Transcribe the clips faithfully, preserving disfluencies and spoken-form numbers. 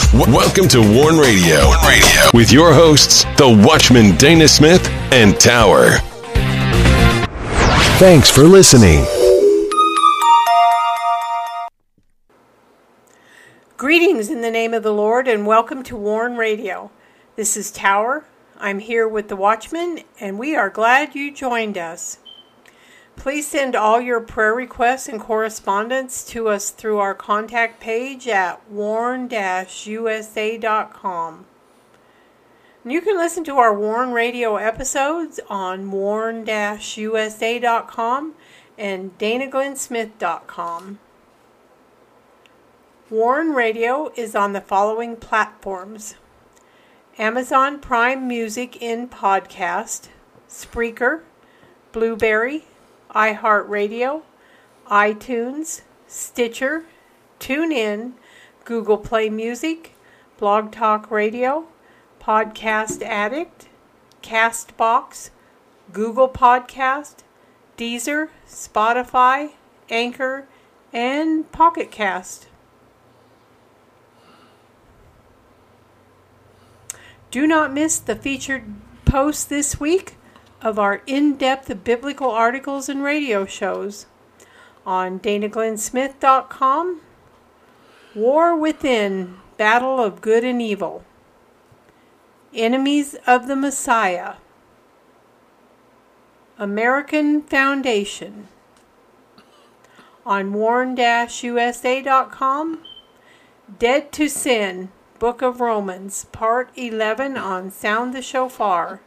W- welcome to Warn Radio. Warn Radio with your hosts, the Watchman Dana Smith and Tower. Thanks for listening. Greetings in the name of the Lord and welcome to Warn Radio. This is Tower. I'm here with the Watchman and we are glad you joined us. Please send all your prayer requests and correspondence to us through our contact page at warn dash u s a dot com. You can listen to our Warn Radio episodes on warn dash u s a dot com and dana glenn smith dot com. Warn Radio is on the following platforms: Amazon Prime Music in Podcast, Spreaker, Blueberry, iHeartRadio, iTunes, Stitcher, TuneIn, Google Play Music, Blog Talk Radio, Podcast Addict, Castbox, Google Podcast, Deezer, Spotify, Anchor, and Pocket Cast. Do not miss the featured post this week of our in-depth biblical articles and radio shows on dana glenn smith dot com, War Within, Battle of Good and Evil, Enemies of the Messiah, American Foundation, on warn dash u s a dot com, Dead to Sin, Book of Romans, Part eleven on Sound the Shofar,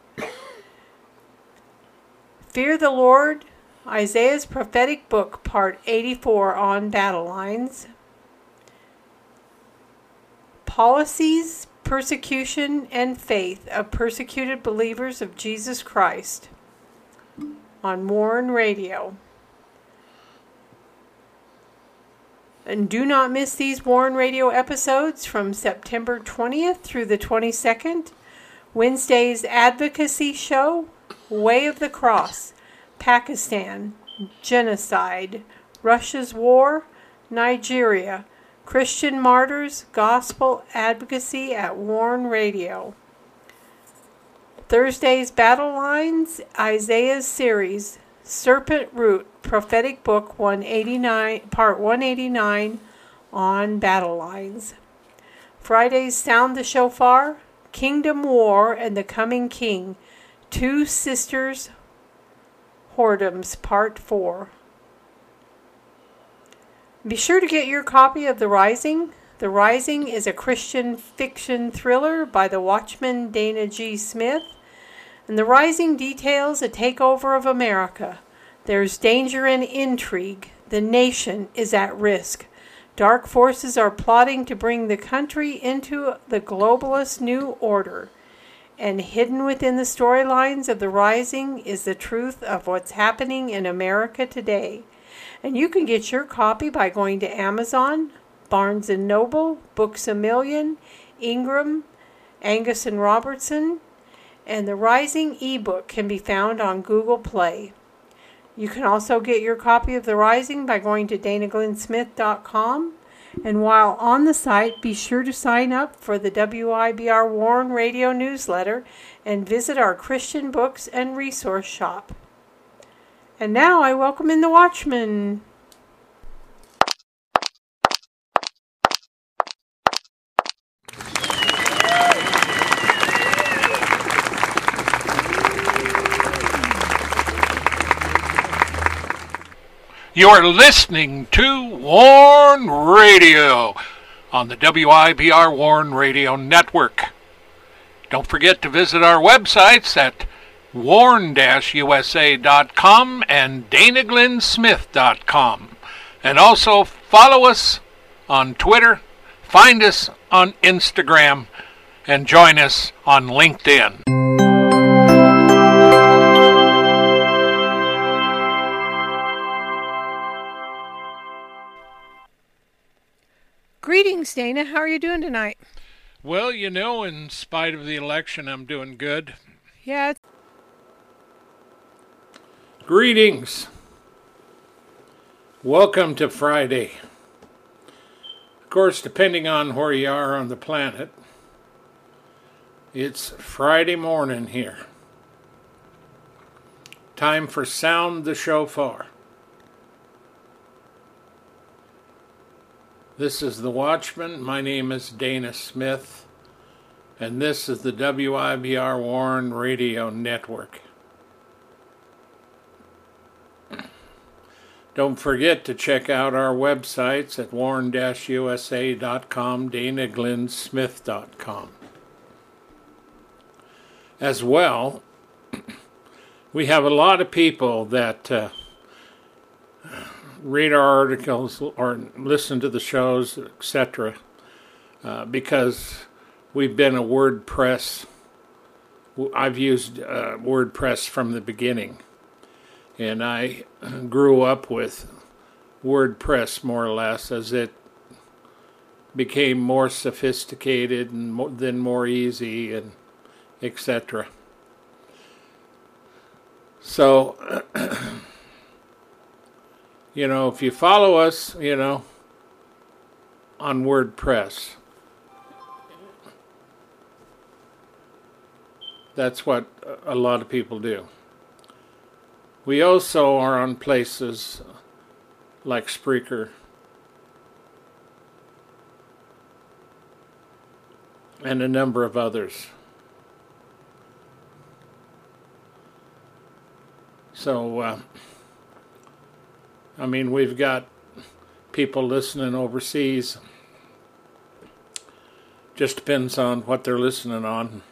Fear the Lord, Isaiah's Prophetic Book, Part eighty-four on Battle Lines, Policies, Persecution, and Faith of Persecuted Believers of Jesus Christ on Warn Radio. And do not miss these Warn Radio episodes from September twentieth through the twenty-second. Wednesday's Advocacy Show, Way of the Cross, Pakistan, Genocide, Russia's War, Nigeria, Christian Martyrs, Gospel Advocacy at Warn Radio. Thursday's Battle Lines, Isaiah's Series, Serpent Root, Prophetic Book one eighty-nine, Part one eighty-nine on Battle Lines. Friday's Sound the Shofar, Kingdom War and the Coming King, Two Sisters Whoredoms, Part four. Be sure to get your copy of The Rising. The Rising is a Christian fiction thriller by the Watchman Dana G. Smith. And The Rising details a takeover of America. There's danger and intrigue. The nation is at risk. Dark forces are plotting to bring the country into the globalist new order. And hidden within the storylines of The Rising is the truth of what's happening in America today. And you can get your copy by going to Amazon, Barnes and Noble, Books A Million, Ingram, Angus and Robertson, and The Rising ebook can be found on Google Play. You can also get your copy of The Rising by going to dana glenn smith dot com. And while on the site, be sure to sign up for the W I B R Warn Radio newsletter and visit our Christian books and resource shop. And now I welcome in the Watchman. You are listening to Warn Radio on the W I B R Warn Radio Network. Don't forget to visit our websites at warn dash u s a dot com and dana glenn smith dot com. And also follow us on Twitter, find us on Instagram, and join us on LinkedIn. Greetings, Dana. How are you doing tonight? Well, you know, in spite of the election, I'm doing good. Yeah. It's- Greetings. Welcome to Friday. course, depending on where you are on the planet, it's Friday morning here. Time for Sound the Shofar. This is The Watchman. My name is Dana Smith, and this is the W I B R Warren Radio Network. Don't forget to check out our websites at warren dash u s a dot com, dana glenn smith dot com. As well, we have a lot of people that uh, read our articles or listen to the shows, et cetera, uh, because we've been a WordPress. I've used uh, WordPress from the beginning. And I grew up with WordPress more or less as it became more sophisticated and more, then more easy and et cetera. So, you know, if you follow us, you know, on WordPress, that's what a lot of people do. We also are on places like Spreaker and a number of others. So, uh, I mean, we've got people listening overseas. Just depends on what they're listening on.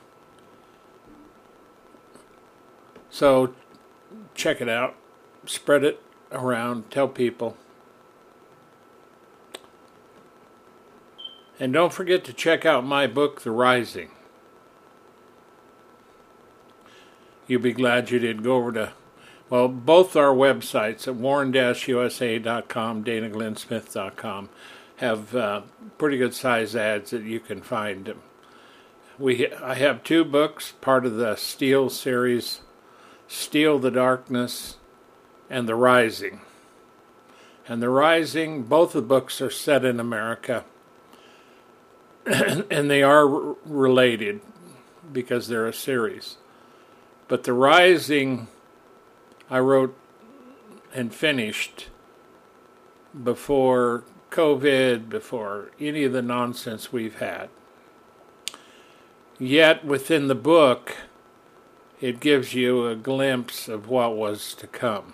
So, check it out, spread it around, tell people. And don't forget to check out my book, The Rising. You'll be glad you did. Go over to, well, both our websites at warren dash u s a dot com, dana glenn smith dot com have uh, pretty good size ads that you can find. We, I have two books, part of the Steel series, Steal the Darkness, and The Rising. And The Rising, both the books are set in America, and they are r- related because they're a series. But The Rising, I wrote and finished before COVID, before any of the nonsense we've had. Yet within the book, it gives you a glimpse of what was to come.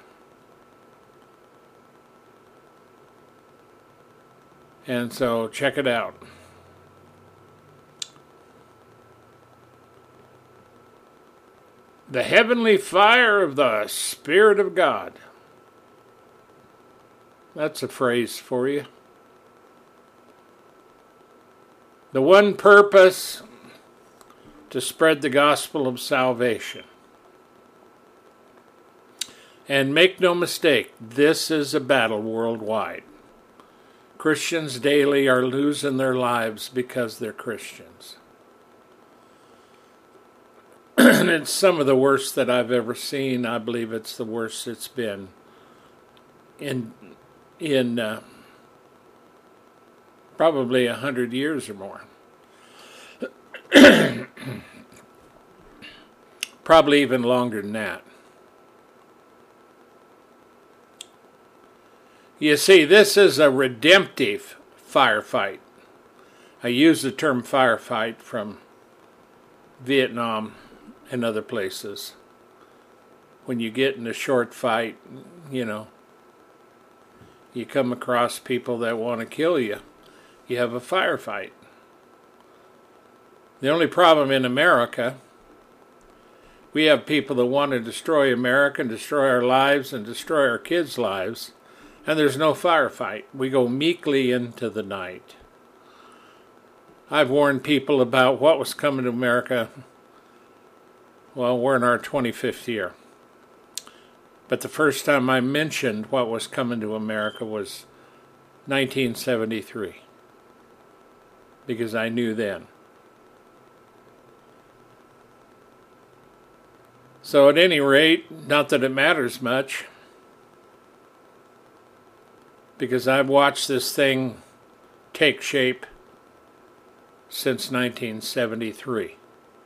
And so check it out. The heavenly fire of the Spirit of God. That's a phrase for you. The one purpose, to spread the gospel of salvation. And make no mistake, this is a battle worldwide. Christians daily are losing their lives because they're Christians. And it's some of the worst that I've ever seen. I believe it's the worst it's been in in uh, probably a hundred years or more. Probably even longer than that. You see, this is a redemptive firefight. I use the term firefight from Vietnam and other places. When you get in a short fight, you know, you come across people that want to kill you. You have a firefight. The only problem in America, we have people that want to destroy America and destroy our lives and destroy our kids' lives, and there's no firefight. We go meekly into the night. I've warned people about what was coming to America. Well, we're in our twenty-fifth year. But the first time I mentioned what was coming to America was nineteen seventy-three. Because I knew then. So at any rate, not that it matters much, because I've watched this thing take shape since nineteen seventy-three.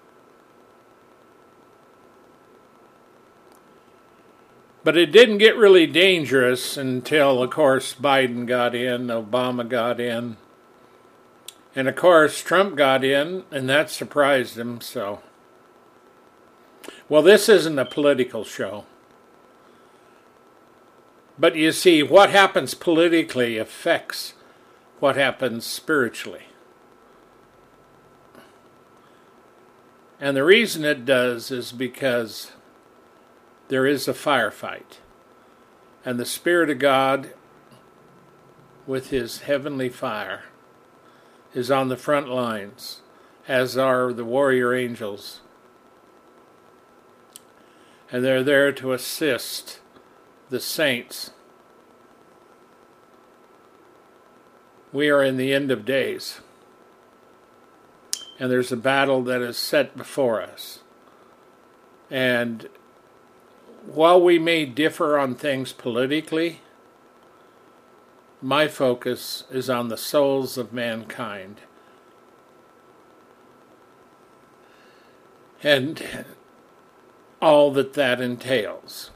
But it didn't get really dangerous until, of course, Biden got in, Obama got in, and of course Trump got in, and that surprised him, so. Well, this isn't a political show. But you see, what happens politically affects what happens spiritually. And the reason it does is because there is a firefight. And the Spirit of God, with His heavenly fire, is on the front lines, as are the warrior angels. And they're there to assist the saints. We are in the end of days. And there's a battle that is set before us. And while we may differ on things politically, my focus is on the souls of mankind. And all that that entails.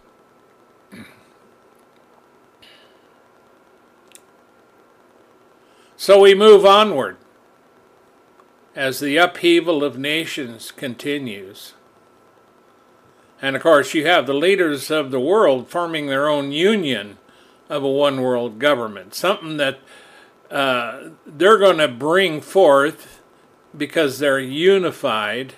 So we move onward as the upheaval of nations continues. And of course you have the leaders of the world forming their own union of a one world government, something that uh, they're going to bring forth because they're unified,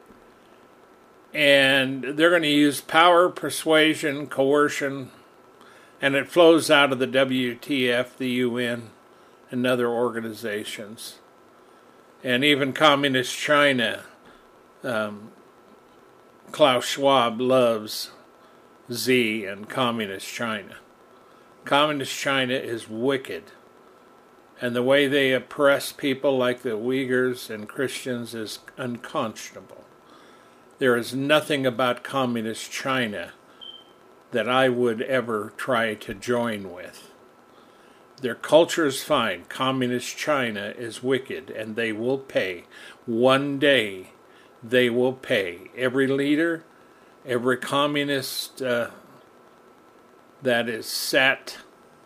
and they're going to use power, persuasion, coercion, and it flows out of the W T F, the U N, and other organizations. And even Communist China, um, Klaus Schwab loves Z and Communist China. Communist China is wicked. And the way they oppress people like the Uyghurs and Christians is unconscionable. There is nothing about Communist China that I would ever try to join with. Their culture is fine. Communist China is wicked, and they will pay. One day, they will pay. Every leader, every communist uh, that is sat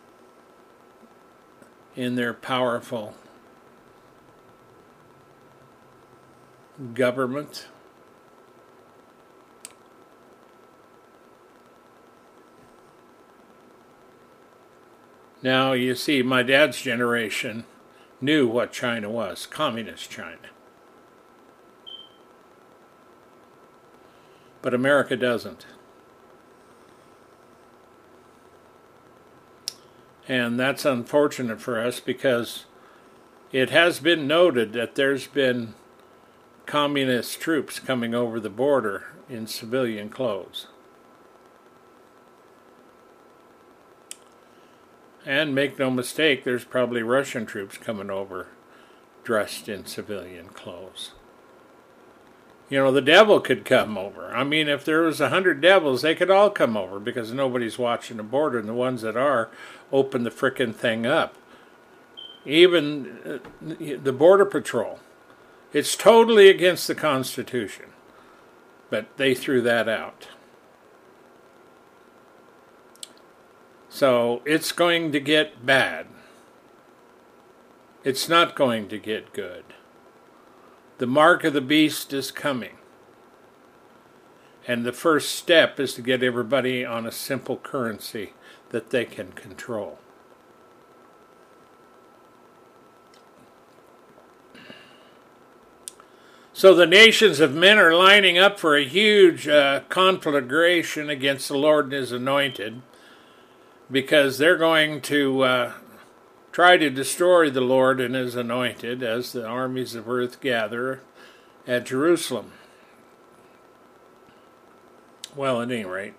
in their powerful government Now, you see, my dad's generation knew what China was, Communist China. But America doesn't. And that's unfortunate for us because it has been noted that there's been communist troops coming over the border in civilian clothes. And make no mistake, there's probably Russian troops coming over dressed in civilian clothes. You know, the devil could come over. I mean, if there was a hundred devils, they could all come over because nobody's watching the border, and the ones that are open the frickin' thing up. Even uh, the Border Patrol. It's totally against the Constitution, but they threw that out. So it's going to get bad. It's not going to get good. The mark of the beast is coming. And the first step is to get everybody on a simple currency that they can control. So the nations of men are lining up for a huge uh, conflagration against the Lord and His anointed, because they're going to uh, try to destroy the Lord and His anointed as the armies of earth gather at Jerusalem. Well, at any rate,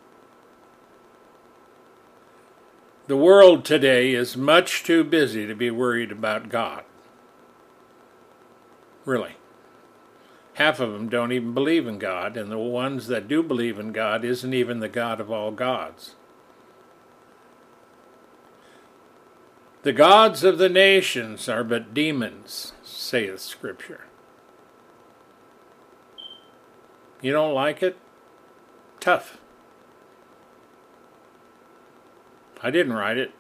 the world today is much too busy to be worried about God. Really. Half of them don't even believe in God, and the ones that do believe in God isn't even the God of all gods. The gods of the nations are but demons, saith Scripture. You don't like it? Tough. I didn't write it.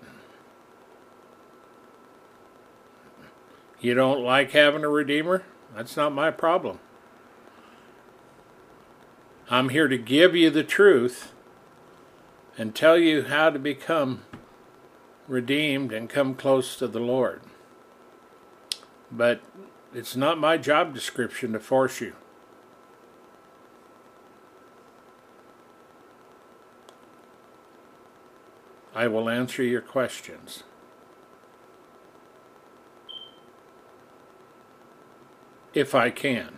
You don't like having a Redeemer? That's not my problem. I'm here to give you the truth and tell you how to become redeemed and come close to the Lord. But it's not my job description to force you. I will answer your questions. If I can.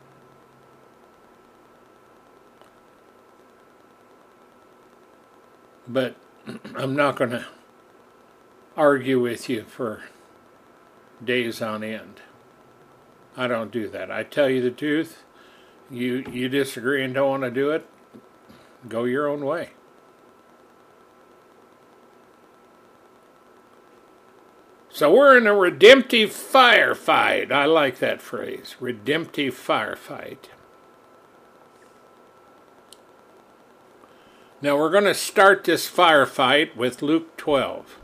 But I'm not going to argue with you for days on end. I don't do that. I tell you the truth. You you disagree and don't want to do it, go your own way. So we're in a redemptive firefight. I like that phrase, redemptive firefight. Now we're going to start this firefight with Luke twelve.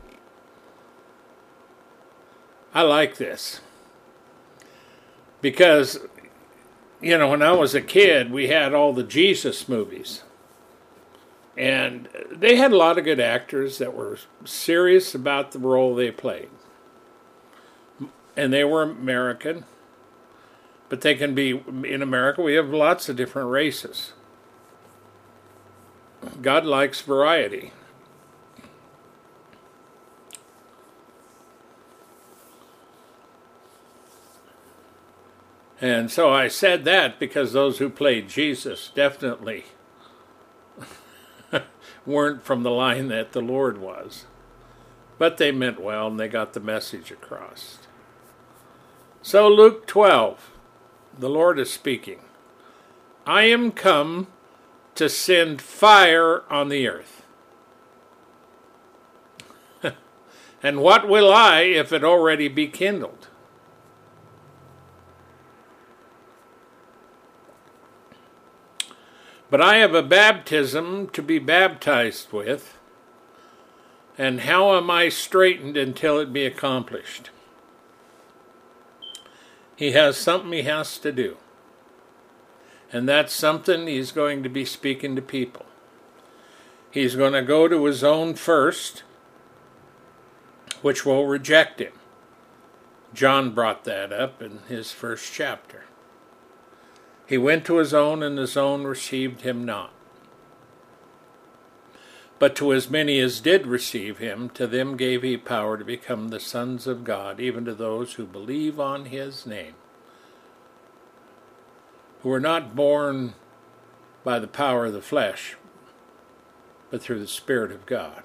I like this because, you know, when I was a kid, we had all the Jesus movies. And they had a lot of good actors that were serious about the role they played. And they were American, but they can be, in America, we have lots of different races. God likes variety. And so I said that because those who played Jesus definitely weren't from the line that the Lord was. But they meant well and they got the message across. So Luke twelve, the Lord is speaking. I am come to send fire on the earth. And what will I if it already be kindled? But I have a baptism to be baptized with, and how am I straitened until it be accomplished? He has something he has to do. And that's something he's going to be speaking to people. He's going to go to his own first, which will reject him. John brought that up in his first chapter. He went to his own, and his own received him not. But to as many as did receive him, to them gave he power to become the sons of God, even to those who believe on his name, who are not born by the power of the flesh, but through the Spirit of God.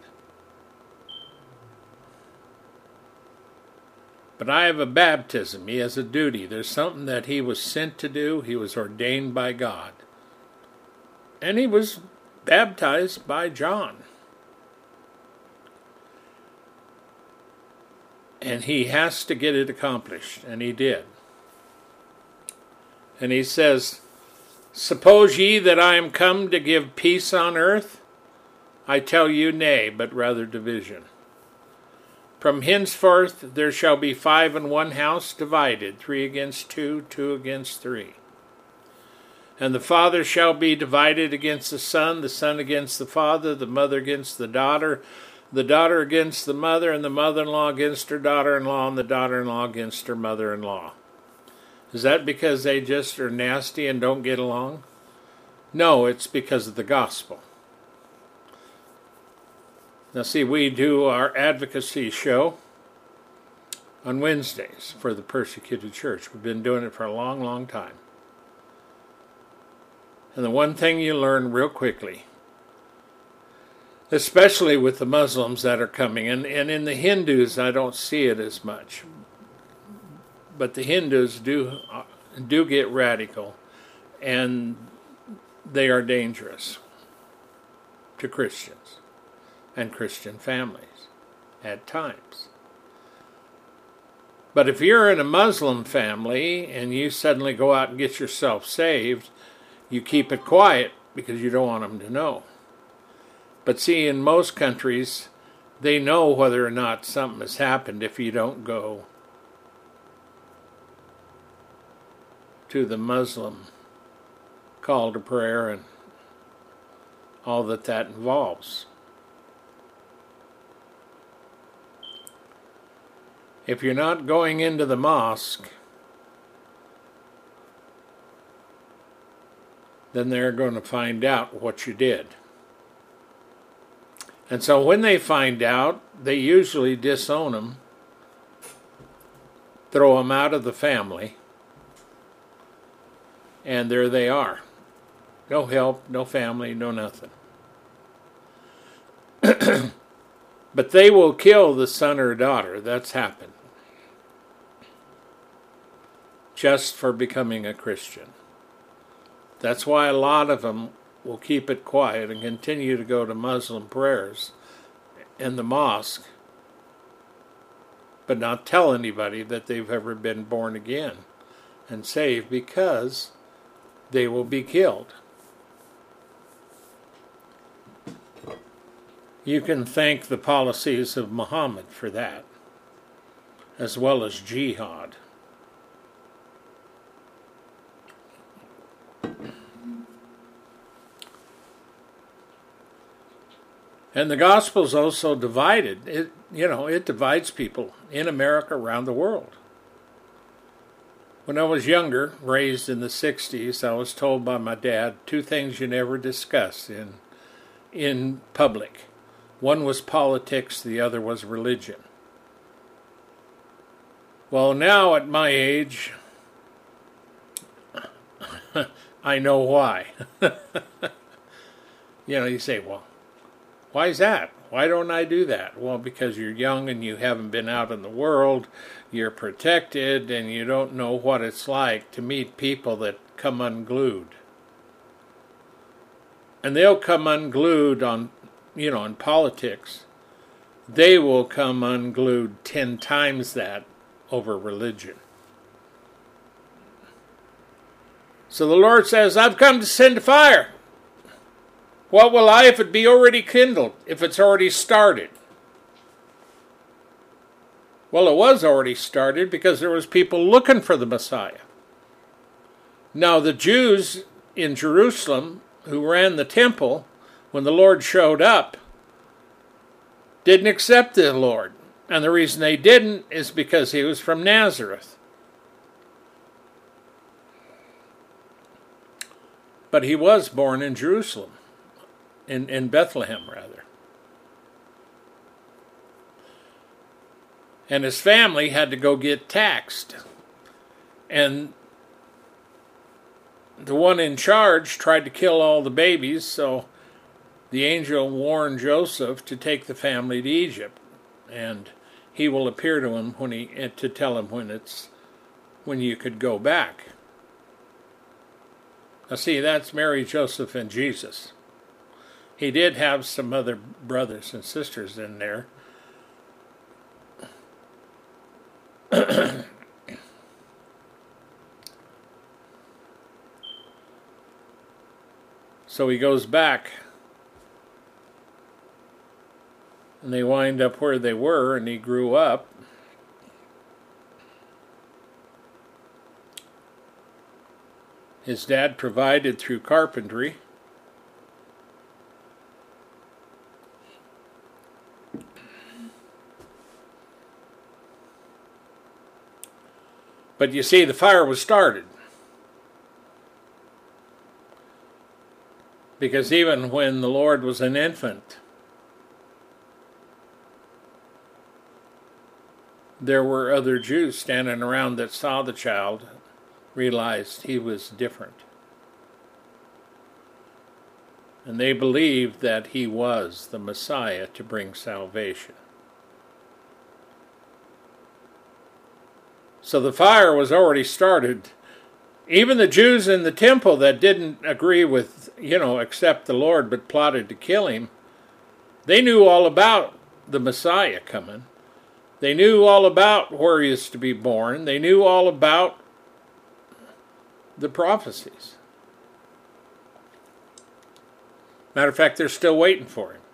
But I have a baptism. He has a duty. There's something that he was sent to do. He was ordained by God. And he was baptized by John. And he has to get it accomplished. And he did. And he says, suppose ye that I am come to give peace on earth? I tell you, nay, but rather division. From henceforth there shall be five in one house divided, three against two, two against three. And the father shall be divided against the son, the son against the father, the mother against the daughter, the daughter against the mother, and the mother-in-law against her daughter-in-law, and the daughter-in-law against her mother-in-law. Is that because they just are nasty and don't get along? No, it's because of the gospel. Now see, we do our advocacy show on Wednesdays for the persecuted church. We've been doing it for a long, long time. And the one thing you learn real quickly, especially with the Muslims that are coming, and, and in the Hindus I don't see it as much, but the Hindus do do get radical, and they are dangerous to Christians and Christian families at times. But if you're in a Muslim family and you suddenly go out and get yourself saved, you keep it quiet because you don't want them to know. But see, in most countries, they know whether or not something has happened if you don't go to the Muslim call to prayer and all that that involves. If you're not going into the mosque, then they're going to find out what you did. And so when they find out, they usually disown them, throw them out of the family, and there they are. No help, no family, no nothing. But they will kill the son or daughter. That's happened. Just for becoming a Christian. That's why a lot of them will keep it quiet and continue to go to Muslim prayers in the mosque, but not tell anybody that they've ever been born again and saved, because they will be killed. You can thank the policies of Muhammad for that, as well as jihad. And the gospel's also divided. It, you know, it divides people in America, around the world. When I was younger, raised in the sixties, I was told by my dad two things you never discuss in in public. One was politics, the other was religion. Well, now at my age, I know why. You know, you say, well, why is that? Why don't I do that? Well, because you're young and you haven't been out in the world, you're protected, and you don't know what it's like to meet people that come unglued. And they'll come unglued on, you know, in politics. They will come unglued ten times that over religion. So the Lord says, I've come to send fire. What will I if it be already kindled, if it's already started? Well, it was already started because there was people looking for the Messiah. Now, the Jews in Jerusalem who ran the temple, when the Lord showed up, didn't accept the Lord. And the reason they didn't is because he was from Nazareth. But he was born in Jerusalem. In, in Bethlehem, rather. And his family had to go get taxed. And the one in charge tried to kill all the babies, so the angel warned Joseph to take the family to Egypt. And he will appear to him when he to tell him when it's when you could go back. Now see, that's Mary, Joseph, and Jesus. He did have some other brothers and sisters in there. So he goes back, and they wind up where they were, and he grew up. His dad provided through carpentry. But you see, the fire was started. Because even when the Lord was an infant, there were other Jews standing around that saw the child, realized he was different. And they believed that he was the Messiah to bring salvation. So the fire was already started. Even the Jews in the temple that didn't agree with, you know, accept the Lord but plotted to kill him, they knew all about the Messiah coming. They knew all about where he is to be born. They knew all about the prophecies. Matter of fact, they're still waiting for him.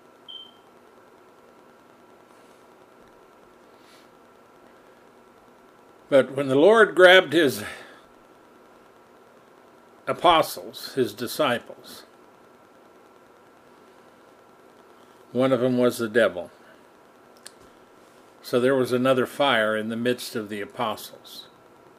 But when the Lord grabbed his apostles, his disciples, one of them was the devil. So there was another fire in the midst of the apostles.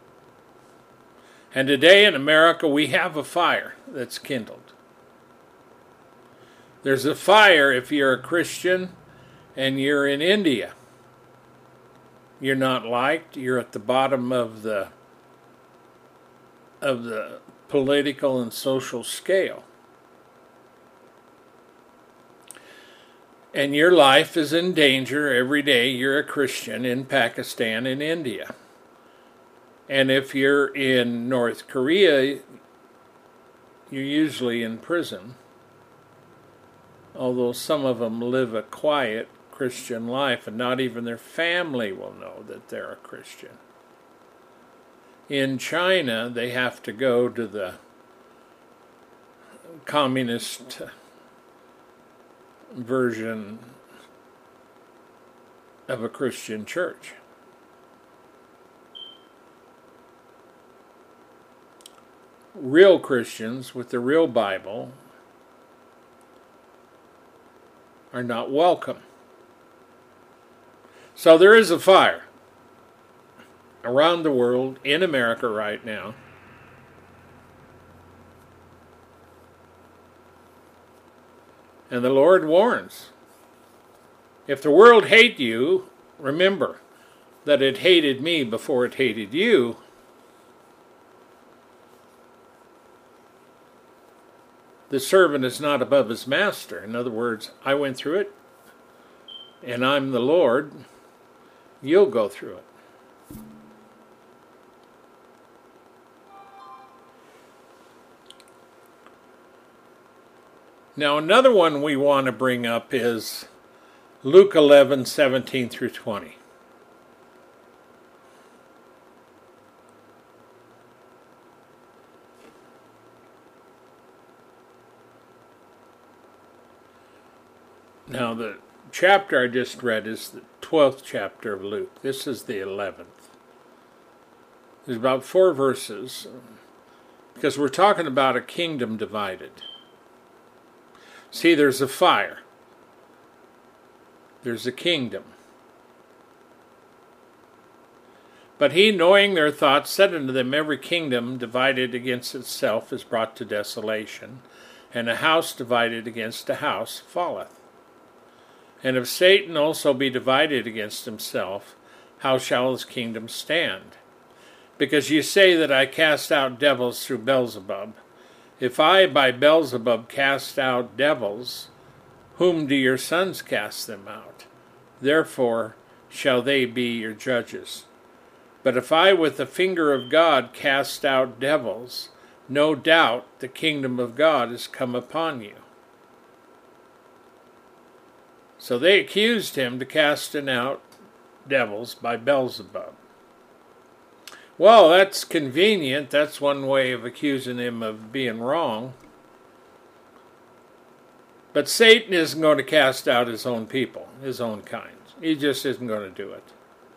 And today in America we have a fire that's kindled. There's a fire if you're a Christian and you're in India. You're not liked. You're at the bottom of the of the political and social scale. And your life is in danger every day you're a Christian in Pakistan and India. And if you're in North Korea, you're usually in prison. Although some of them live a quiet Christian life and not even their family will know that they're a Christian. In China, they have to go to the communist version of a Christian church. Real Christians with the real Bible are not welcome. So there is a fire around the world, in America right now. And the Lord warns, if the world hate you, remember that it hated me before it hated you. The servant is not above his master. In other words, I went through it, and I'm the Lord. You'll go through it. Now, another one we want to bring up is Luke eleven, seventeen through twenty. Now, the chapter I just read is the twelfth chapter of Luke. This is the eleventh. There's about four verses, because we're talking about a kingdom divided. See, there's a fire. There's a kingdom. But he, knowing their thoughts, said unto them, every kingdom divided against itself is brought to desolation, and a house divided against a house falleth. And if Satan also be divided against himself, how shall his kingdom stand? Because ye say that I cast out devils through Beelzebub. If I by Beelzebub cast out devils, whom do your sons cast them out? Therefore shall they be your judges. But if I with the finger of God cast out devils, no doubt the kingdom of God is come upon you. So they accused him to casting out devils by Beelzebub. Well, that's convenient. That's one way of accusing him of being wrong. But Satan isn't going to cast out his own people, his own kind. He just isn't going to do it.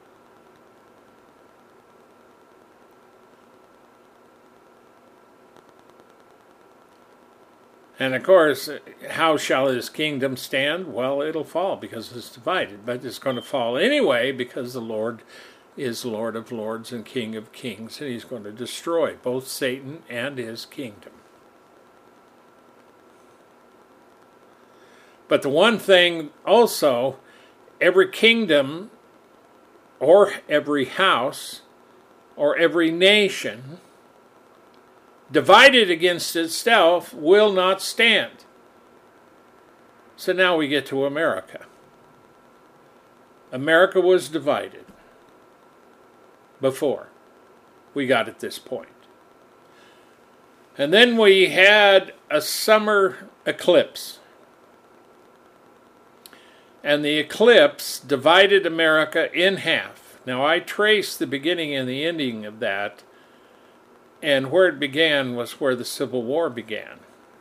And of course, how shall his kingdom stand? Well, it'll fall because it's divided. But it's going to fall anyway because the Lord is Lord of lords and King of kings. And he's going to destroy both Satan and his kingdom. But the one thing also, every kingdom or every house or every nation divided against itself will not stand. So now we get to America. America was divided before we got at this point. And then we had a summer eclipse. And the eclipse divided America in half. Now, I traced the beginning and the ending of that, and where it began was where the Civil War began.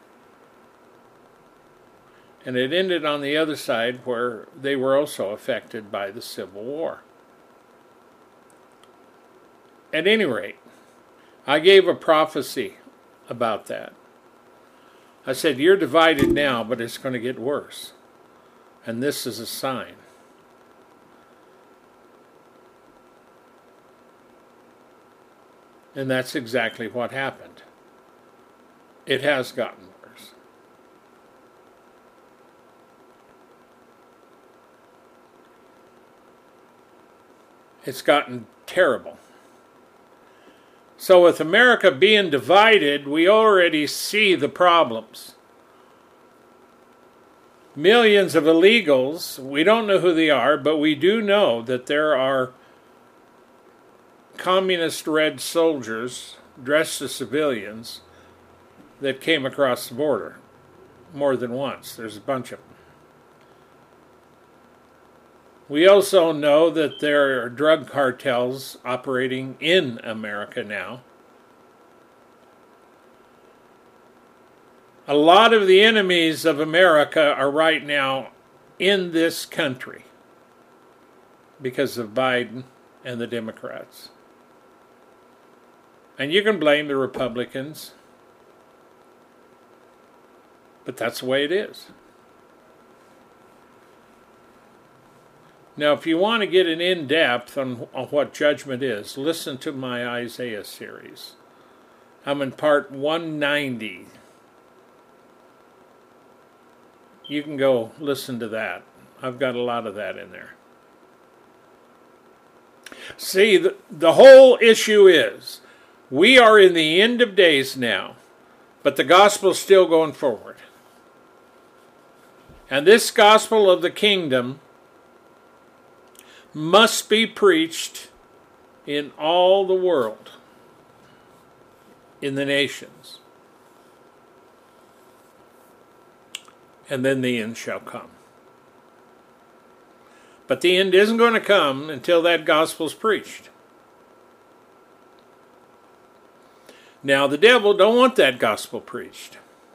And it ended on the other side where they were also affected by the Civil War. At any rate, I gave a prophecy about that. I said, you're divided now, but it's going to get worse. And this is a sign. And that's exactly what happened. It has gotten worse. It's gotten terrible. So with America being divided, we already see the problems. Millions of illegals, we don't know who they are, but we do know that there are communist red soldiers dressed as civilians that came across the border more than once. There's a bunch of them. We also know that there are drug cartels operating in America now. A lot of the enemies of America are right now in this country because of Biden and the Democrats. And you can blame the Republicans, but that's the way it is. Now, if you want to get an in-depth on, on what judgment is, listen to my Isaiah series. I'm in part one ninety. You can go listen to that. I've got a lot of that in there. See, the, the whole issue is, we are in the end of days now, but the gospel is still going forward. And this gospel of the kingdom must be preached in all the world, in the nations. And then the end shall come. But the end isn't going to come until that gospel's preached. Now, the devil don't want that gospel preached.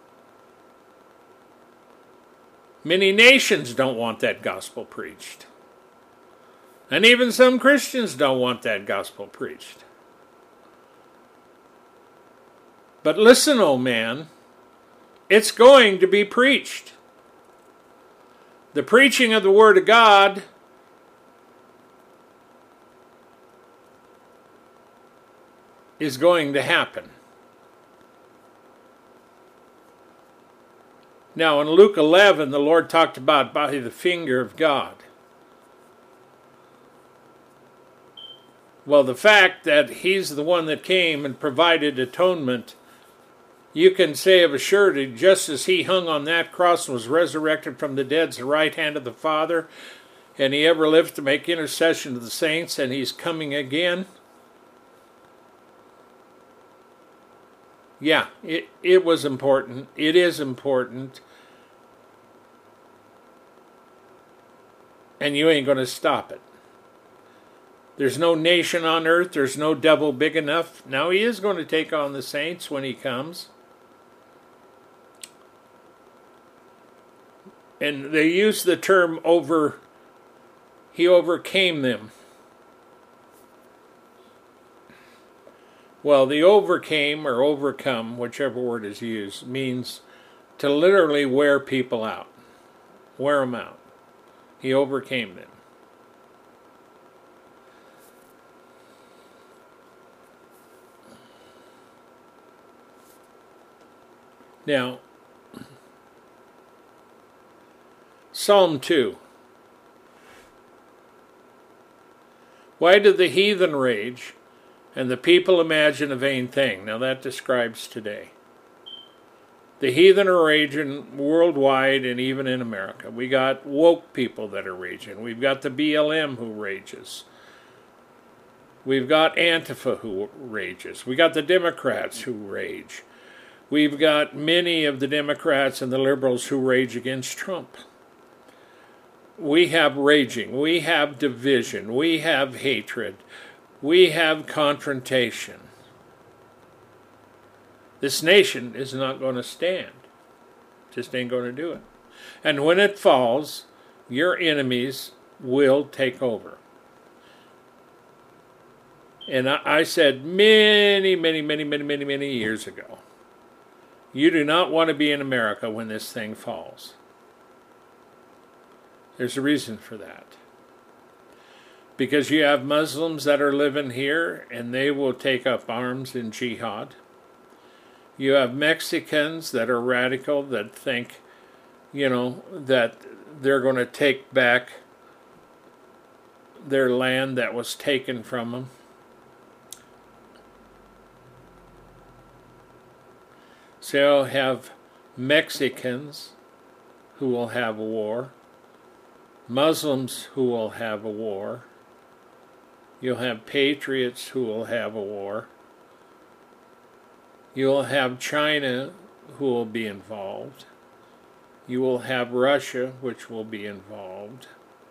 Many nations don't want that gospel preached. And even some Christians don't want that gospel preached. But listen, oh man, it's going to be preached. The preaching of the Word of God is going to happen. Now, in Luke eleven, the Lord talked about by the finger of God. Well, the fact that He's the one that came and provided atonement, you can say of a surety, just as He hung on that cross and was resurrected from the dead to the right hand of the Father, and He ever lived to make intercession to the saints, and He's coming again. Yeah, it, it was important. It is important. And you ain't going to stop it. There's no nation on earth, there's no devil big enough. Now, He is going to take on the saints when He comes. And they use the term over, He overcame them. Well, the overcame or overcome, whichever word is used, means to literally wear people out. Wear them out. He overcame them. Now, Psalm two. Why did the heathen rage and the people imagine a vain thing? Now that describes today. The heathen are raging worldwide and even in America. We got woke people that are raging. We've got the B L M who rages. We've got Antifa who rages. We got the Democrats who rage. We've got many of the Democrats and the liberals who rage against Trump. we have raging, we have division, we have hatred, we have confrontation. This nation is not going to stand. Just ain't going to do it. And when it falls, your enemies will take over. And I, I said many, many, many, many, many, many years ago, you do not want to be in America when this thing falls. There's a reason for that. Because you have Muslims that are living here and they will take up arms in jihad. You have Mexicans that are radical that think, you know, that they're going to take back their land that was taken from them. So you'll have Mexicans who will have a war. Muslims who will have a war. You'll have patriots who will have a war. You'll have China who will be involved. You will have Russia, which will be involved.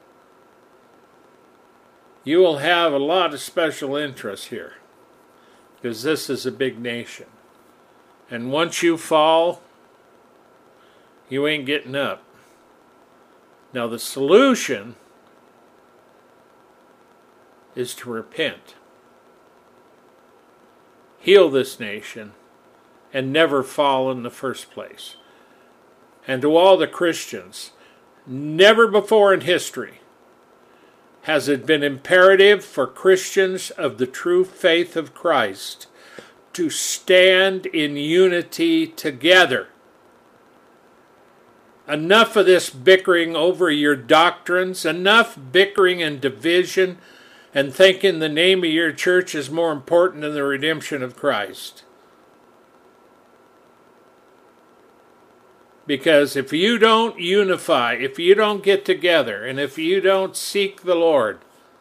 You will have a lot of special interests here, because this is a big nation. And once you fall, you ain't getting up. Now the solution is to repent. Heal this nation and never fall in the first place. And to all the Christians, never before in history has it been imperative for Christians of the true faith of Christ to stand in unity together. Enough of this bickering over your doctrines, enough bickering and division and thinking the name of your church is more important than the redemption of Christ. Because if you don't unify, if you don't get together, and if you don't seek the Lord,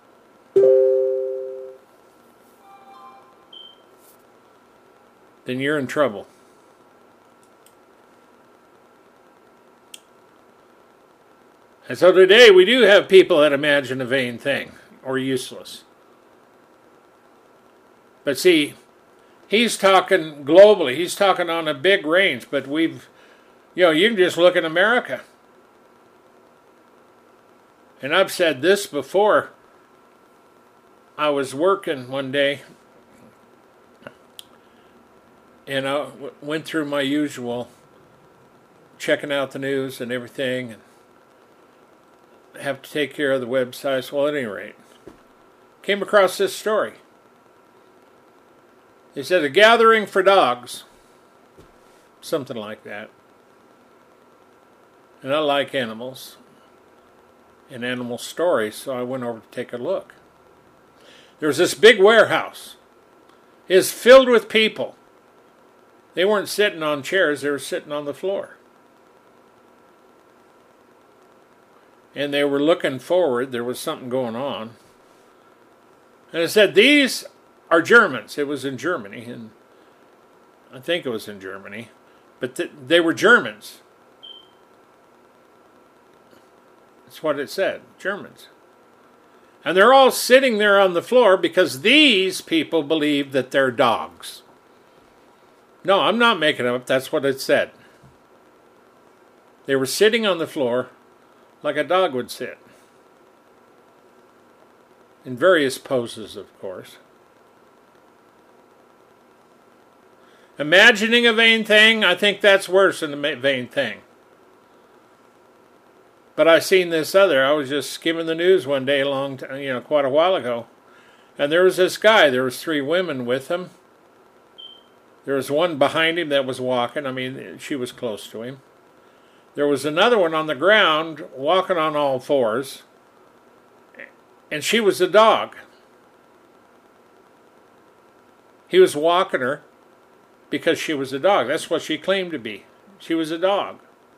then you're in trouble. And so today we do have people that imagine a vain thing or useless. But see, he's talking globally. He's talking on a big range, but we've, you know, you can just look at America. And I've said this before. I was working one day, and I went through my usual checking out the news and everything, and have to take care of the websites. Well, at any rate, came across this story. It said a gathering for dogs, something like that. And I like animals and animal stories, so I went over to take a look. There was this big warehouse. It was filled with people. They weren't sitting on chairs, they were sitting on the floor. And they were looking forward. There was something going on. And it said, these are Germans. It was in Germany. And I think it was in Germany. But th- they were Germans. That's what it said. Germans. And they're all sitting there on the floor because these people believe that they're dogs. No, I'm not making it up. That's what it said. They were sitting on the floor like a dog would sit. In various poses, of course. Imagining a vain thing, I think that's worse than a vain thing. But I seen this other. I was just skimming the news one day, long, you know, quite a while ago, and there was this guy. There was three women with him. There was one behind him that was walking. I mean, she was close to him. There was another one on the ground, walking on all fours, and she was a dog. He was walking her because she was a dog. That's what she claimed to be. She was a dog.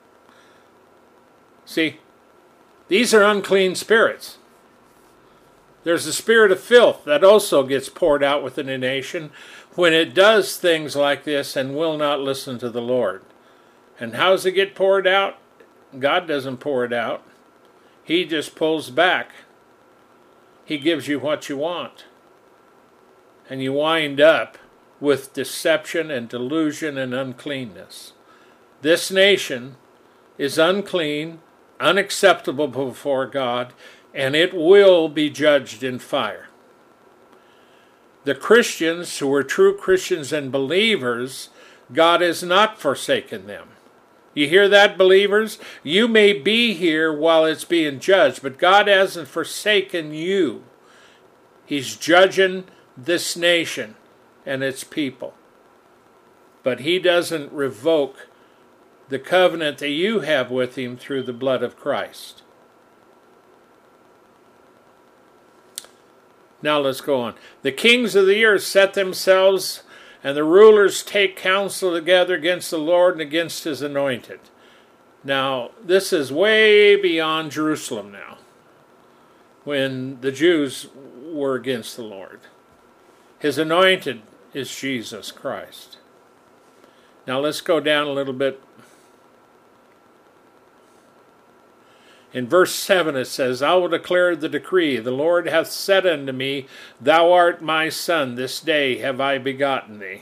See, these are unclean spirits. There's a spirit of filth that also gets poured out within a nation when it does things like this and will not listen to the Lord. And how does it get poured out? God doesn't pour it out. He just pulls back. He gives you what you want. And you wind up with deception and delusion and uncleanness. This nation is unclean, unacceptable before God, and it will be judged in fire. The Christians who are true Christians and believers, God has not forsaken them. You hear that, believers? You may be here while it's being judged, but God hasn't forsaken you. He's judging this nation and its people. But he doesn't revoke the covenant that you have with him through the blood of Christ. Now let's go on. The kings of the earth set themselves, and the rulers take counsel together against the Lord and against his anointed. Now, this is way beyond Jerusalem now, when the Jews were against the Lord. His anointed is Jesus Christ. Now let's go down a little bit. In verse seven it says, I will declare the decree. The Lord hath said unto me, Thou art my son, this day have I begotten thee.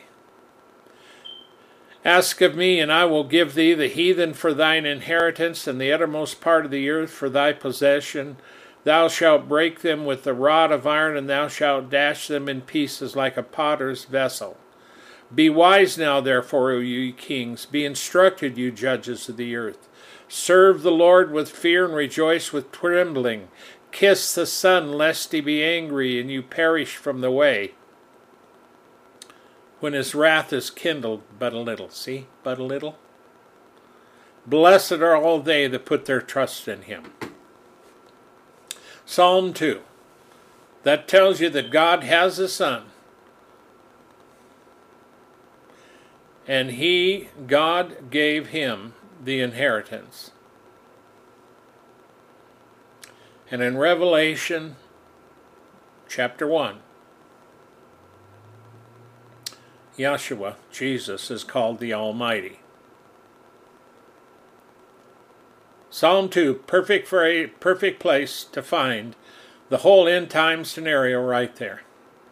Ask of me, and I will give thee the heathen for thine inheritance, and the uttermost part of the earth for thy possession. Thou shalt break them with the rod of iron, and thou shalt dash them in pieces like a potter's vessel. Be wise now, therefore, O ye kings. Be instructed, you judges of the earth. Serve the Lord with fear and rejoice with trembling. Kiss the Son, lest he be angry and you perish from the way, when his wrath is kindled but a little. See, but a little. Blessed are all they that put their trust in him. Psalm two. That tells you that God has a son. And he, God, gave him the inheritance. And in Revelation chapter one, Yeshua, Jesus, is called the Almighty. Psalm two, perfect for a perfect place to find the whole end time scenario right there.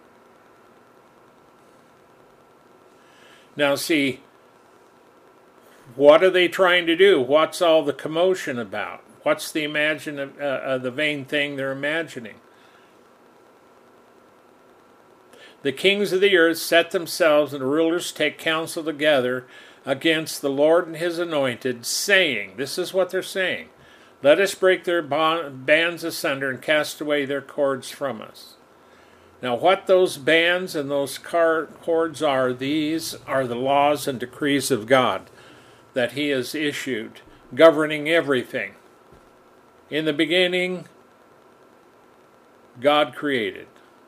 Now see, what are they trying to do? What's all the commotion about? What's the imagine uh, uh, the vain thing they're imagining? The kings of the earth set themselves, and the rulers take counsel together against the Lord and his anointed, saying, this is what they're saying, let us break their bond, bands asunder and cast away their cords from us. Now what those bands and those cords are, these are the laws and decrees of God that he has issued, governing everything. In the beginning, God created.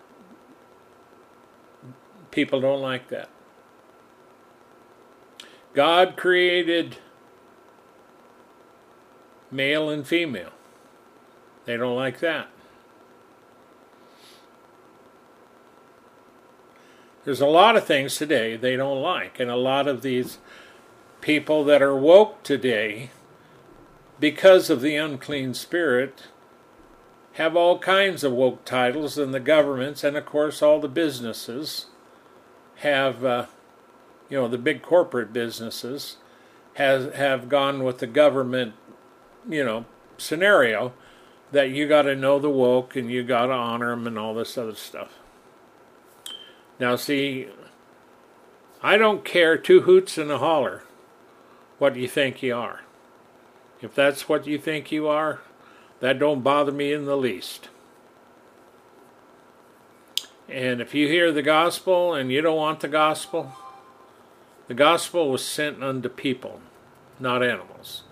People don't like that. God created male and female. They don't like that. There's a lot of things today they don't like, and a lot of these people that are woke today, because of the unclean spirit, have all kinds of woke titles, and the governments, and of course all the businesses have, uh, you know, the big corporate businesses has have gone with the government, you know, scenario that you got to know the woke and you got to honor them and all this other stuff. Now see, I don't care two hoots and a holler what you think you are. If that's what you think you are, that don't bother me in the least. And if you hear the gospel and you don't want the gospel, the gospel was sent unto people, not animals.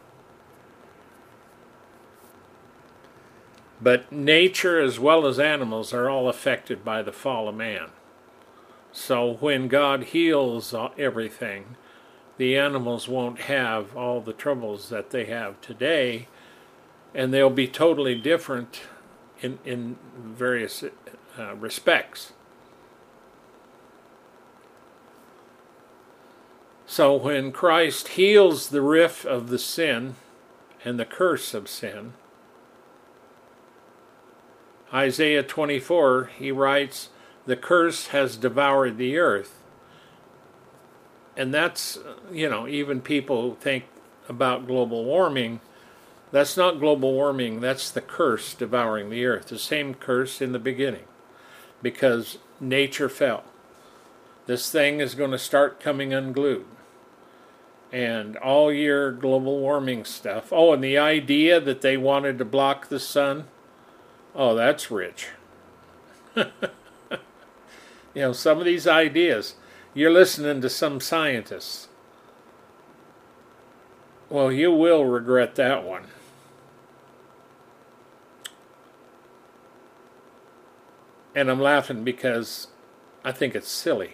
But nature as well as animals are all affected by the fall of man. So when God heals everything, the animals won't have all the troubles that they have today, and they'll be totally different in, in various uh, respects. So when Christ heals the rift of the sin and the curse of sin, Isaiah twenty-four, he writes, the curse has devoured the earth. And that's, you know, even people think about global warming. That's not global warming, that's the curse devouring the earth. The same curse in the beginning, because nature fell. This thing is going to start coming unglued. And all your global warming stuff. Oh, and the idea that they wanted to block the sun. Oh, that's rich. You know, some of these ideas, you're listening to some scientists. Well, you will regret that one. And I'm laughing because I think it's silly.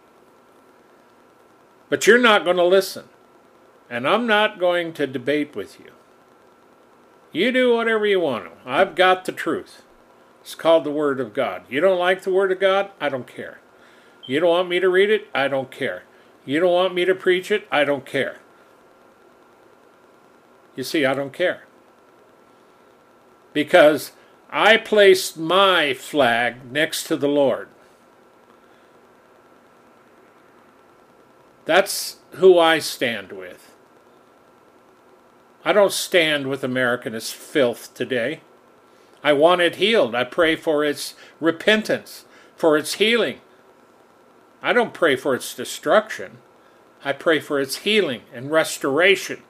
But you're not going to listen. And I'm not going to debate with you. You do whatever you want to. I've got the truth. It's called the Word of God. You don't like the Word of God? I don't care. You don't want me to read it? I don't care. You don't want me to preach it? I don't care. You see, I don't care. Because I placed my flag next to the Lord. That's who I stand with. I don't stand with America's filth today. I want it healed. I pray for its repentance, for its healing. I don't pray for its destruction. I pray for its healing and restoration.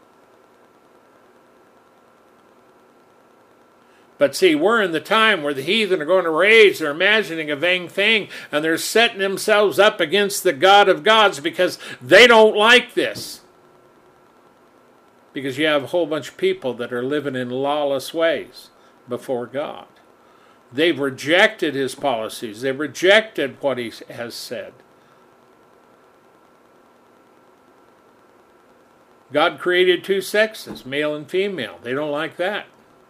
But see, we're in the time where the heathen are going to rage. They're imagining a vain thing, and they're setting themselves up against the God of gods because they don't like this. Because you have a whole bunch of people that are living in lawless ways before God. They've rejected his policies. They've rejected what he has said. God created two sexes, male and female. They don't like that.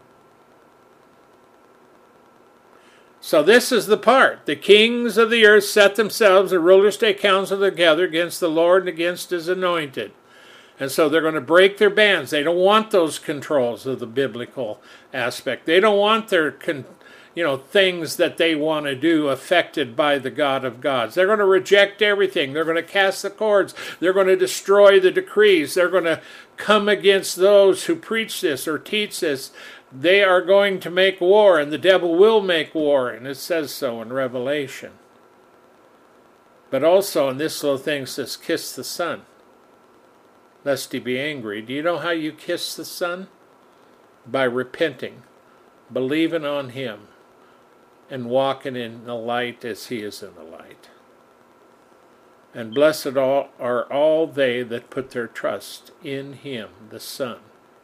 So this is the part. The kings of the earth set themselves, the rulers take counsel together against the Lord and against his anointed. And so they're going to break their bands. They don't want those controls of the biblical aspect. They don't want their, con, you know, things that they want to do affected by the God of gods. They're going to reject everything. They're going to cast the cords. They're going to destroy the decrees. They're going to come against those who preach this or teach this. They are going to make war, and the devil will make war, and it says so in Revelation. But also in this little thing says, kiss the Son, lest he be angry. Do you know how you kiss the Son? By repenting, believing on him, and walking in the light as he is in the light. And blessed all are all they that put their trust in him, the Son.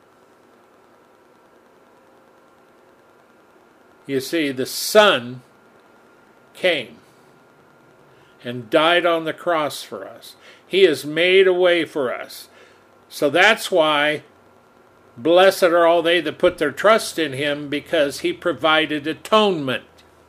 You see, the Son came and died on the cross for us. He has made a way for us. So that's why blessed are all they that put their trust in him, because he provided atonement.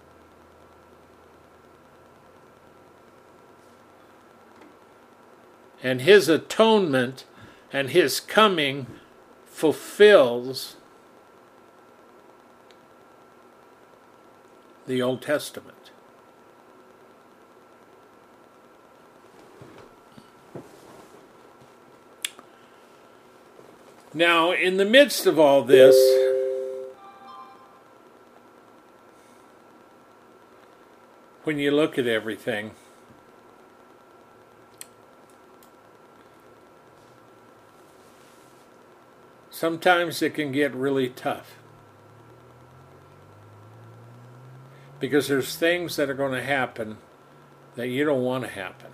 And his atonement and his coming fulfills the Old Testament. Now, in the midst of all this, when you look at everything, sometimes it can get really tough. Because there's things that are going to happen that you don't want to happen.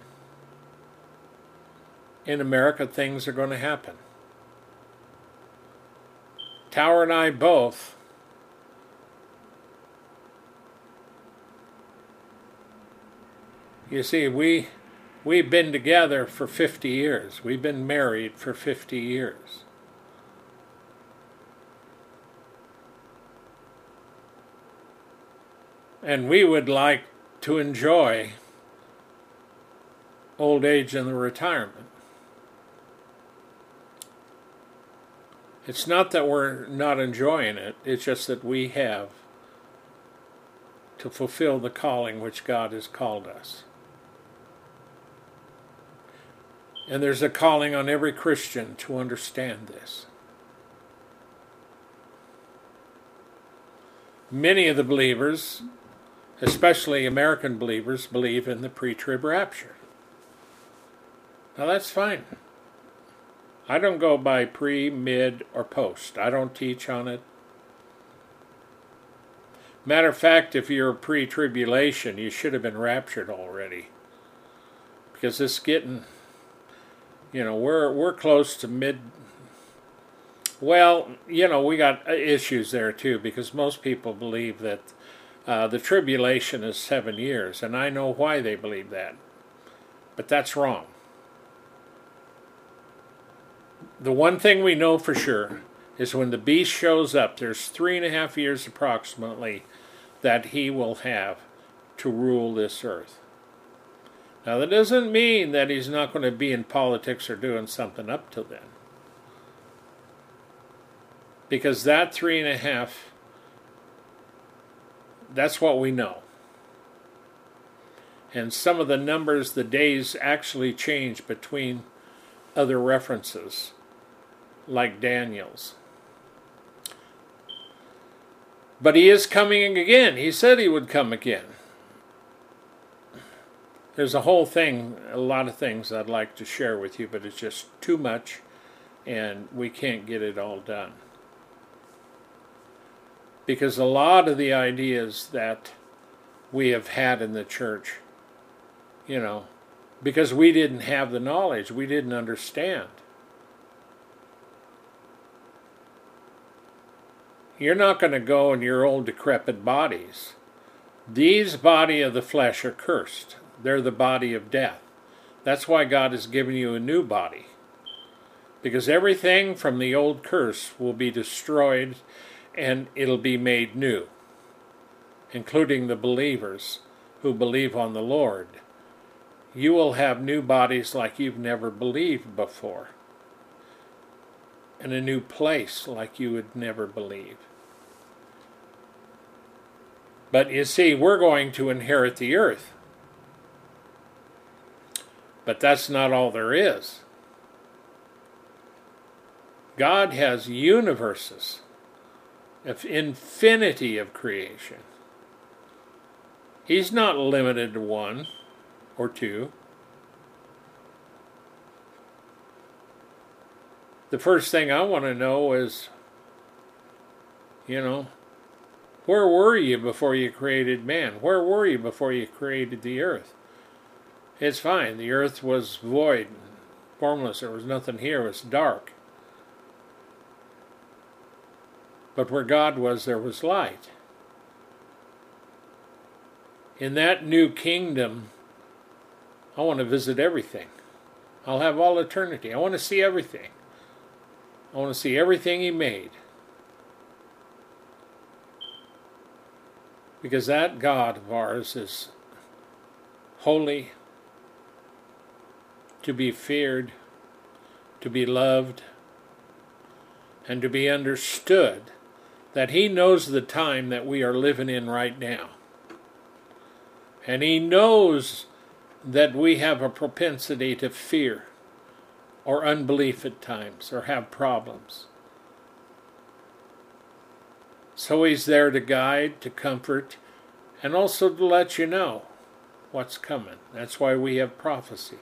In America, things are going to happen. Tower and I both you see, we we've been together for fifty years. We've been married for fifty years. And we would like to enjoy old age and the retirement. It's not that we're not enjoying it, it's just that we have to fulfill the calling which God has called us. And there's a calling on every Christian to understand this. Many of the believers, especially American believers, believe in the pre-trib rapture. Now that's fine. I don't go by pre, mid, or post. I don't teach on it. Matter of fact, if you're pre-tribulation, you should have been raptured already. Because it's getting, you know, we're we're close to mid. Well, you know, we got issues there too, because most people believe that uh, the tribulation is seven years, and I know why they believe that. But that's wrong. The one thing we know for sure is when the beast shows up, there's three and a half years approximately that he will have to rule this earth. Now that doesn't mean that he's not going to be in politics or doing something up till then. Because that three and a half, that's what we know. And some of the numbers, the days actually change between other references, like Daniel's. But he is coming again. He said he would come again. There's a whole thing, a lot of things I'd like to share with you, but it's just too much, and we can't get it all done. Because a lot of the ideas that we have had in the church, you know, because we didn't have the knowledge, we didn't understand. You're not going to go in your old decrepit bodies. These body of the flesh are cursed. They're the body of death. That's why God has given you a new body. Because everything from the old curse will be destroyed and it'll be made new, including the believers who believe on the Lord. You will have new bodies like you've never believed before, in a new place like you would never believe. But you see, we're going to inherit the earth. But that's not all there is. God has universes, of infinity of creation. He's not limited to one or two. The first thing I want to know is, you know, where were you before you created man? Where were you before you created the earth? It's fine. The earth was void, formless. There was nothing here. It was dark. But where God was, there was light. In that new kingdom, I want to visit everything. I'll have all eternity. I want to see everything. I want to see everything He made. Because that God of ours is holy, to be feared, to be loved, and to be understood, that He knows the time that we are living in right now. And He knows that we have a propensity to fear or unbelief at times, or have problems. So He's there to guide, to comfort, and also to let you know what's coming. That's why we have prophecy.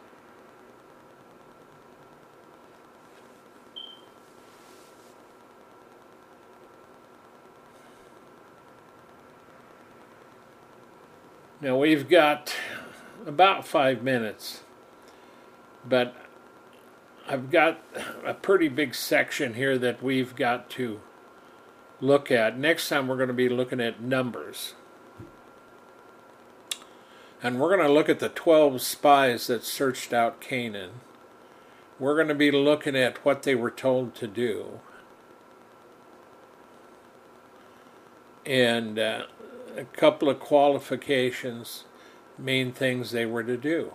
Now we've got about five minutes, but I've got a pretty big section here that we've got to look at. Next time we're going to be looking at Numbers. And we're going to look at the twelve spies that searched out Canaan. We're going to be looking at what they were told to do. And uh, a couple of qualifications, main things they were to do.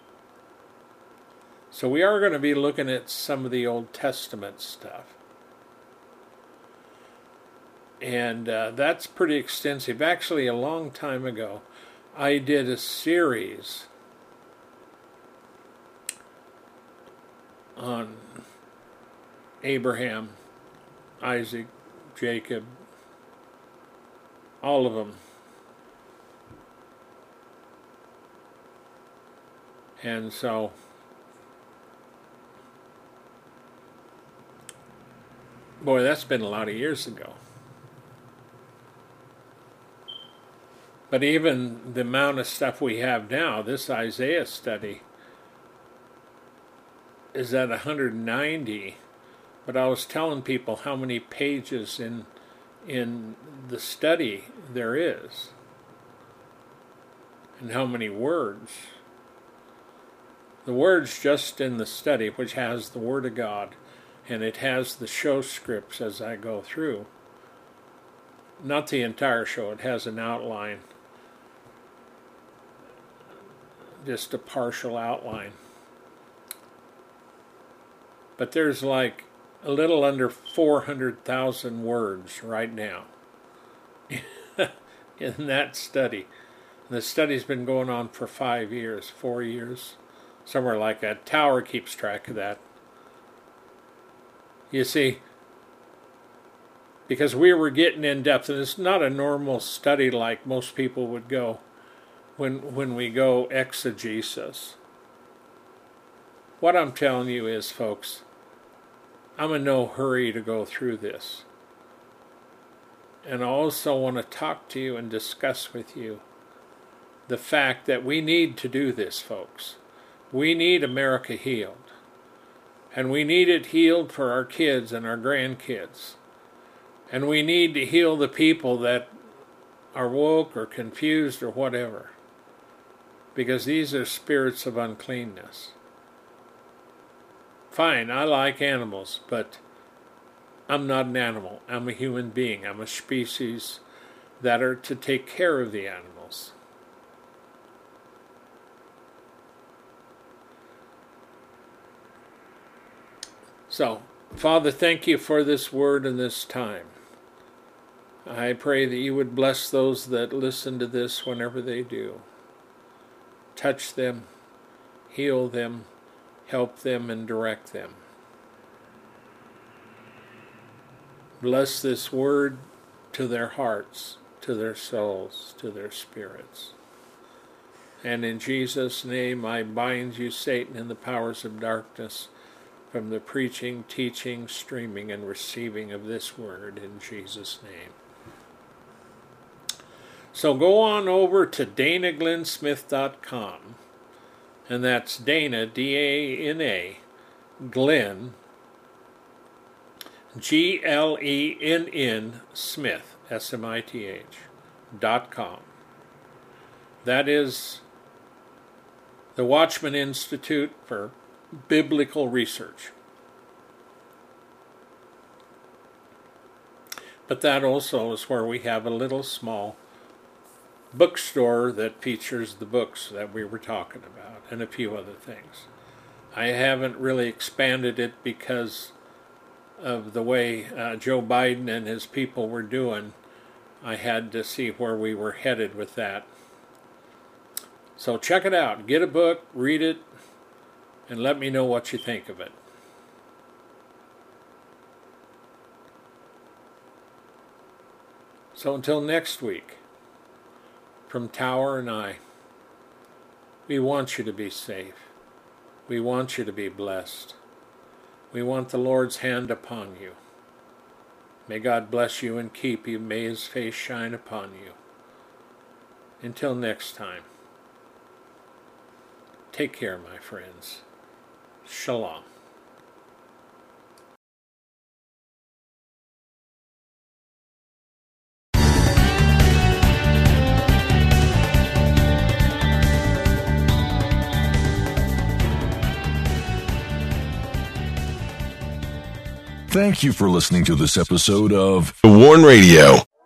So we are going to be looking at some of the Old Testament stuff. And uh, that's pretty extensive. Actually, a long time ago, I did a series on Abraham, Isaac, Jacob, all of them. And so boy, that's been a lot of years ago. But even the amount of stuff we have now, this Isaiah study is at one hundred ninety. But I was telling people how many pages in in the study there is, and how many words. The words just in the study, which has the Word of God, and it has the show scripts as I go through. Not the entire show, it has an outline. Just a partial outline. But there's like a little under four hundred thousand words right now in that study. And the study's been going on for five years, four years, somewhere like that. Tower keeps track of that. You see, because we were getting in depth, and it's not a normal study like most people would go when when we go exegesis. What I'm telling you is, folks, I'm in no hurry to go through this. And I also want to talk to you and discuss with you the fact that we need to do this, folks. We need America healed. And we need it healed for our kids and our grandkids. And we need to heal the people that are woke or confused or whatever. Because these are spirits of uncleanness. Fine, I like animals, but I'm not an animal. I'm a human being. I'm a species that are to take care of the animals. So, Father, thank you for this word and this time. I pray that you would bless those that listen to this whenever they do. Touch them, heal them, help them, and direct them. Bless this word to their hearts, to their souls, to their spirits. And in Jesus' name, I bind you, Satan, and the powers of darkness from the preaching, teaching, streaming, and receiving of this word in Jesus' name. So go on over to dana glenn smith dot com, and that's Dana, D A N A, Glenn, G L E N N, Smith, S M I T H, dot com. That is the Watchman Institute for Biblical Research. But that also is where we have a little small bookstore that features the books that we were talking about and a few other things. I haven't really expanded it because of the way uh, Joe Biden and his people were doing. I had to see where we were headed with that. So check it out. Get a book, read it, and let me know what you think of it. So until next week, from Tower and I, we want you to be safe. We want you to be blessed. We want the Lord's hand upon you. May God bless you and keep you. May His face shine upon you. Until next time, take care, my friends. Shalom. Thank you for listening to this episode of The Warn Radio.